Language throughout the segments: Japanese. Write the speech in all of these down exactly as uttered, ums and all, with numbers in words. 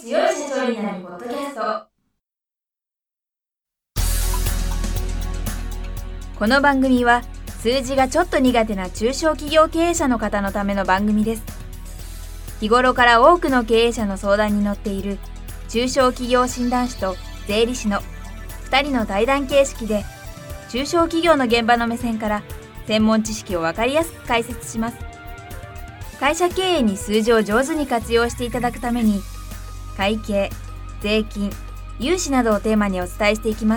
強い社長になるポッドキャスト。この番組は数字がちょっと苦手な中小企業経営者の方のための番組です。日頃から多くの経営者の相談に乗っている中小企業診断士と税理士のふたりの対談形式で、中小企業の現場の目線から専門知識を分かりやすく解説します。会社経営に数字を上手に活用していただくために、会計、税金、融資などをテーマにお伝えしていきます。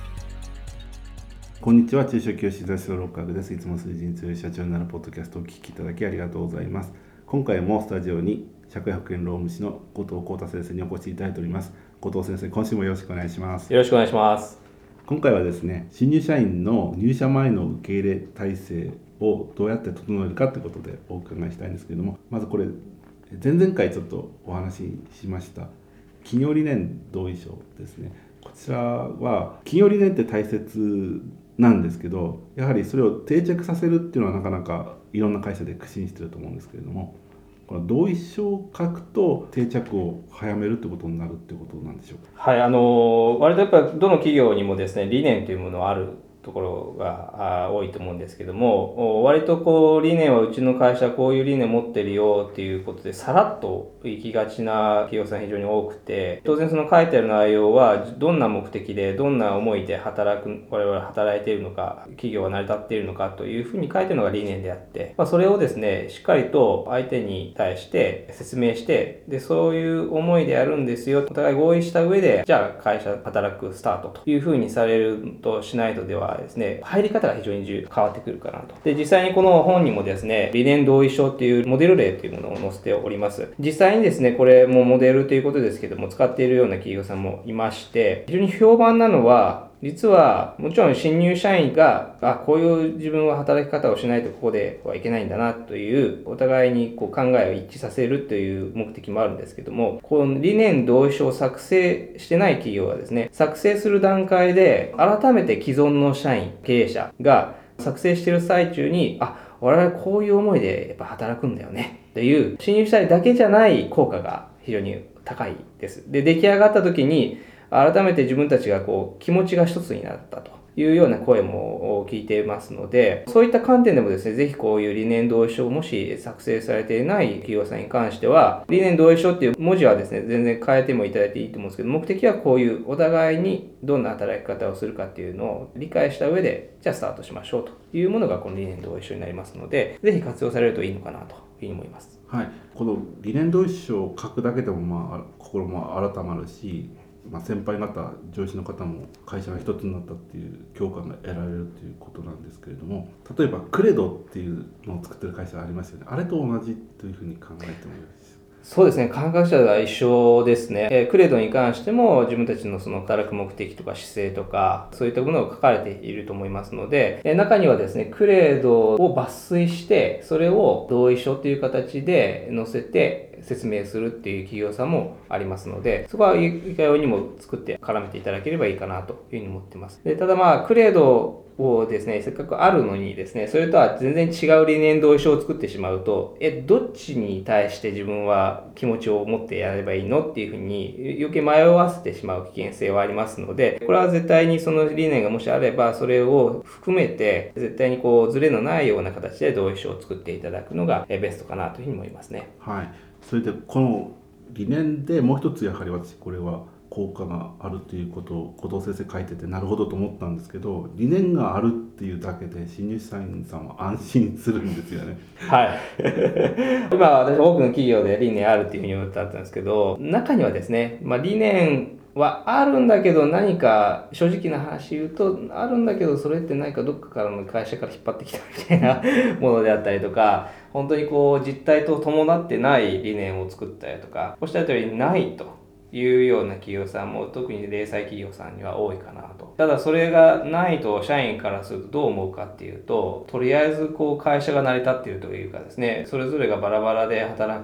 こんにちは、中小企業診断士の六角です。いつも数字に強い社長になるポッドキャストをお聞きいただきありがとうございます。今回もスタジオに社会保険労務士の後藤幸太先生にお越しいただいております。後藤先生、今週もよろしくお願いします。 よろしくお願いします。 今回はですね、新入社員の入社前の受け入れ体制をどうやって整えるかということでお伺いしたいんですけれども、まずこれ前々回ちょっとお話ししました企業理念同意書ですね。こちらは企業理念って大切なんですけど、やはりそれを定着させるっていうのはなかなかいろんな会社で苦心してると思うんですけれども、この同意書を書くと定着を早めるってことになるってことなんでしょうか。 はい、あの割とやっぱりどの企業にもですね、理念というものがあるところが多いと思うんですけども、割とこう理念はうちの会社はこういう理念持ってるよっていうことでさらっといきがちな企業さん非常に多くて、当然その書いてある内容はどんな目的でどんな思いで働く我々は働いているのか、企業は成り立っているのかというふうに書いているのが理念であって、まあ、それをですねしっかりと相手に対して説明して、でそういう思いでやるんですよ、お互い合意した上でじゃあ会社働くスタートというふうにされるとしないとではですね、入り方が非常に重要変わってくるかなと。で、実際にこの本にもですね、理念同意書っていうモデル例というものを載せております。実際にですね、これもモデルということですけども、使っているような企業さんもいまして、非常に評判なのは、実はもちろん新入社員があこういう自分は働き方をしないとここではいけないんだなというお互いにこう考えを一致させるという目的もあるんですけども、この理念同意書を作成してない企業はですね、作成する段階で改めて既存の社員経営者が作成している最中にあ我々こういう思いでやっぱ働くんだよねという新入社員だけじゃない効果が非常に高いです。で出来上がった時に改めて自分たちがこう気持ちが一つになったというような声も聞いていますので、そういった観点でもですね、ぜひこういう理念同意書をもし作成されていない企業さんに関しては、理念同意書っていう文字はですね、全然変えてもいただいていいと思うんですけど、目的はこういうお互いにどんな働き方をするかっていうのを理解した上で、じゃあスタートしましょうというものがこの理念同意書になりますので、ぜひ活用されるといいのかなというふうに思います。 はい、この理念同意書を書くだけでもまあ心も改まるし、まあ、先輩方上司の方も会社が一つになったっていう共感が得られるということなんですけれども、例えばクレドっていうのを作ってる会社がありますよね。あれと同じというふうに考えてもいいですか。 そうですね、感覚者は一緒ですね。えー、クレドに関しても自分たちのその働く目的とか姿勢とかそういったものが書かれていると思いますので、えー、中にはですねクレドを抜粋してそれを同意書という形で載せて説明するっていう企業さんもありますので、そこはいかようにも作って絡めていただければいいかなというふうに思っています。でただまあクレドをですね、せっかくあるのにですね、それとは全然違う理念同意書を作ってしまうと、え、どっちに対して自分は気持ちを持ってやればいいのっていうふうに余計迷わせてしまう危険性はありますので、これは絶対にその理念がもしあれば、それを含めて絶対にこうズレのないような形で同意書を作っていただくのがベストかなというふうに思いますね。 はい。それでこの理念でもう一つやはり私これは効果があるということを後藤先生書いててなるほどと思ったんですけど、理念があるっていうだけで新入社員さんは安心するんですよね。 はい今私多くの企業で理念あるっていうふうに思ってあったんですけど、中にはですね、まあ、理念はあるんだけど何か正直な話言うとあるんだけどそれって何かどっかからの会社から引っ張ってきたみたいなものであったりとか、本当にこう実態と伴ってない理念を作ったりとか、おっしゃったようにないというような企業さんも特に零細企業さんには多いかなと。ただそれがないと社員からするとどう思うかっていうと、とりあえずこう会社が成り立っているというかですね、それぞれがバラバラで働く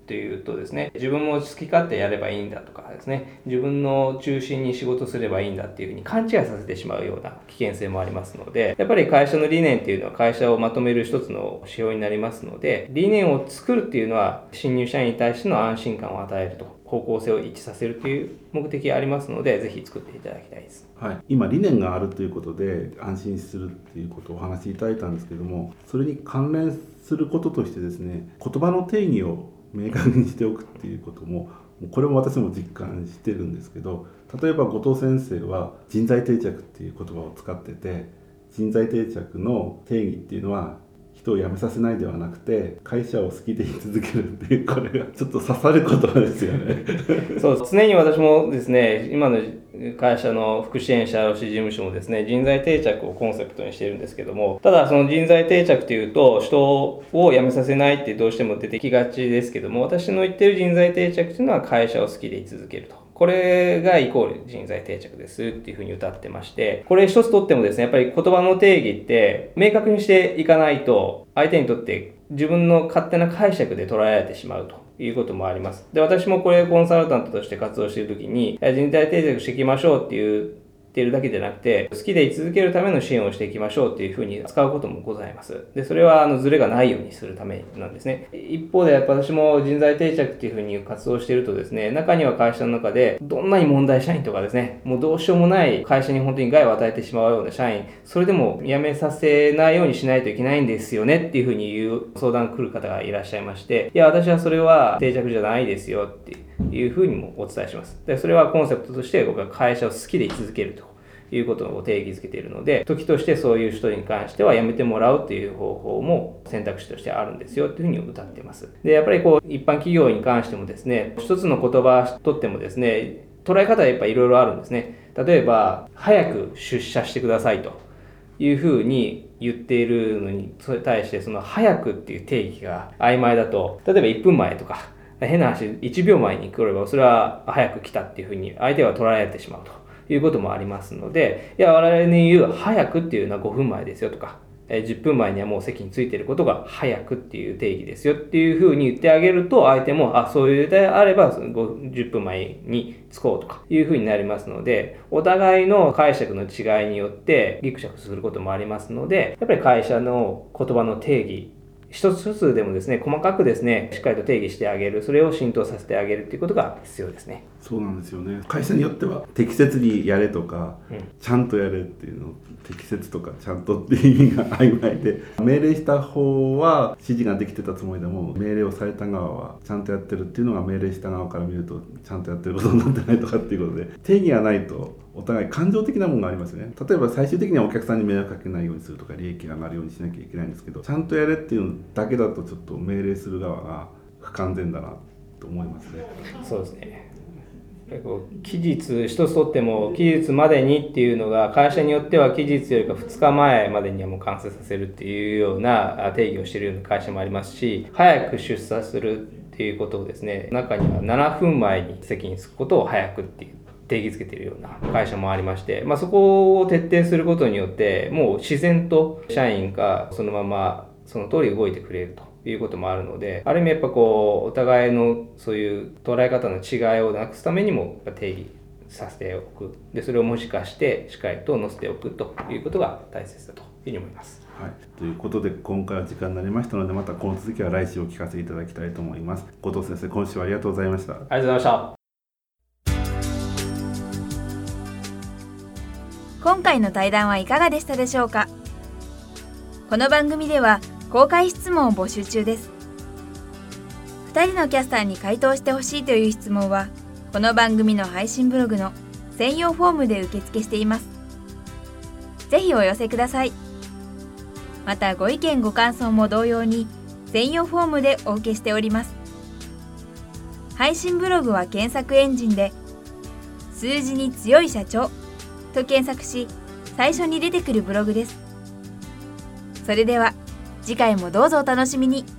というとですね、自分も好き勝手やればいいんだとかですね、自分の中心に仕事すればいいんだっていうふうに勘違いさせてしまうような危険性もありますので、やっぱり会社の理念っていうのは会社をまとめる一つの指標になりますので、理念を作るっていうのは新入社員に対しての安心感を与えると、方向性を一致させるという目的がありますので、ぜひ作っていただきたいです。 はい、今理念があるということで安心するっていうことをお話しいただいたんですけども、それに関連することとしてですね、言葉の定義を明確にしておくっていうことも、これも私も実感してるんですけど、例えば後藤先生は人材定着っていう言葉を使ってて、人材定着の定義っていうのは人を辞めさせないではなくて会社を好きでい続けるっていう、これがちょっと刺さる言葉ですよね。 そう常に私もですね、今の会社の福祉援社労使事務所もですね、人材定着をコンセプトにしているんですけども、ただその人材定着というと人を辞めさせないってどうしても出てきがちですけども、私の言っている人材定着というのは会社を好きでい続けると、これがイコール人材定着ですっていうふうに歌ってまして、これ一つとってもですね、やっぱり言葉の定義って明確にしていかないと相手にとって自分の勝手な解釈で捉えられてしまうということもあります。で、私もこれコンサルタントとして活動しているときに、人材定着していきましょうっていうているだけじゃなくて、好きで居続けるための支援をしていきましょうっていうふうに使うこともございます。で、それはあのズレがないようにするためなんですね。一方でやっぱ私も人材定着っていうふうに活動しているとですね、中には会社の中でどんなに問題社員とかですね、もうどうしようもない会社に本当に害を与えてしまうような社員、それでも辞めさせないようにしないといけないんですよねっていうふうに言う相談来る方がいらっしゃいまして、いや私はそれは定着じゃないですよっていうふうにもお伝えします。で、それはコンセプトとして僕は会社を好きで居続けるということを定義づけているので、時としてそういう人に関しては辞めてもらうという方法も選択肢としてあるんですよというふうに歌っています。で、やっぱりこう一般企業に関してもですね、一つの言葉とってもですね、捉え方はやっぱりいろいろあるんですね。例えば早く出社してくださいというふうに言っているのに対して、その早くっていう定義が曖昧だと、例えばいっぷんまえとか変な話いちびょうまえに来ればそれは早く来たっていうふうに相手は捉えてしまうということもありますので、いや我々に言う早くっていうのはごふんまえですよとか、じゅっぷんまえにはもう席についていることが早くっていう定義ですよっていうふうに言ってあげると、相手もあそういうであればじゅっぷんまえに着こうとかいうふうになりますので、お互いの解釈の違いによってギクシャクすることもありますので、やっぱり会社の言葉の定義一つ一つでもですね、細かくですね、しっかりと定義してあげる、それを浸透させてあげるということが必要ですね。 そうなんですよね。会社によっては適切にやれとか、うん、ちゃんとやれっていうの、適切とかちゃんとっていう意味が曖昧で、命令した方は指示ができてたつもりでも命令をされた側はちゃんとやってるっていうのが命令した側から見るとちゃんとやってることになってないとかっていうことで、定義がないとお互い感情的なものがありますよね。例えば最終的にはお客さんに迷惑かけないようにするとか利益が上がるようにしなきゃいけないんですけど、ちゃんとやれっていうのだけだとちょっと命令する側が不完全だなと思いますね。 そうですね。期日一つとっても期日までにっていうのが会社によっては期日よりかふつかまえまでにはもう完成させるっていうような定義をしているような会社もありますし、早く出社するっていうことをですね、中にはななふんまえに席に着くことを早くっていう定義づけているような会社もありまして、まあ、そこを徹底することによってもう自然と社員がそのままその通り動いてくれるということもあるので、ある意味やっぱこうお互いのそういう捉え方の違いをなくすためにも定義させておく、でそれを文字化してしっかりと載せておくということが大切だというふうに思います。 はい、ということで今回は時間になりましたので、またこの続きは来週お聞かせいただきたいと思います。後藤先生、今週はありがとうございました。 ありがとうございました。 今回の対談はいかがでしたでしょうか。この番組では公開質問を募集中です。ふたりのキャスターに回答してほしいという質問は、この番組の配信ブログの専用フォームで受付しています。ぜひお寄せください。またご意見ご感想も同様に専用フォームでお受けしております。配信ブログは検索エンジンで数字に強い社長と検索し、最初に出てくるブログです。それでは次回もどうぞお楽しみに。